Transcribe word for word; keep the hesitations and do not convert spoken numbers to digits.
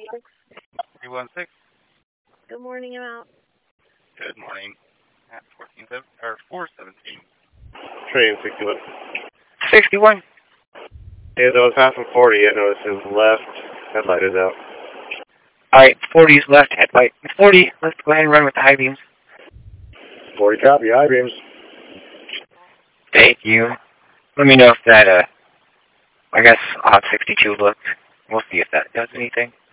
three one six. Good morning, I'm out. Good morning. At fourteen seven or four seventeen. Train sixty-one. sixty-one. Yeah, that was passing forty. I noticed his left headlight is out. Alright, forty's left headlight. forty, let's go ahead and run with the high beams. forty copy, high beams. Thank you. Let me know if that, uh, I guess, odd sixty-two looked. We'll see if that does anything.